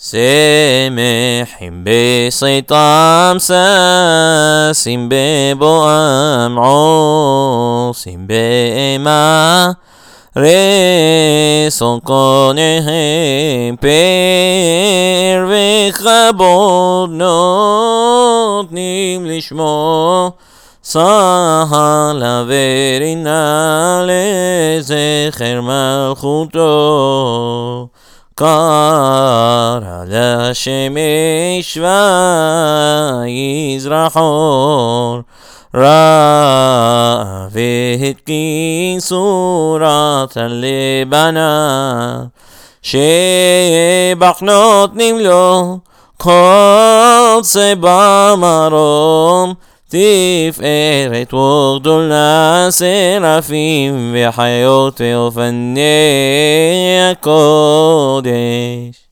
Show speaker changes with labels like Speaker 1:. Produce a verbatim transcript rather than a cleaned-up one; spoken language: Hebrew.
Speaker 1: שמחים בצאתם, ששים בבואם, עושים באימה רצון קוניהם, פאר וכבוד נותנים לשמו, צהלה ורינה לזכר מלכותו. קרא לשמש ויזרח אור, ראה והתקין צורת הלבנה, שבח נותנים לו כל צבע מרום, תפארת וגדולה שרפים וחיות ואופני הקודש.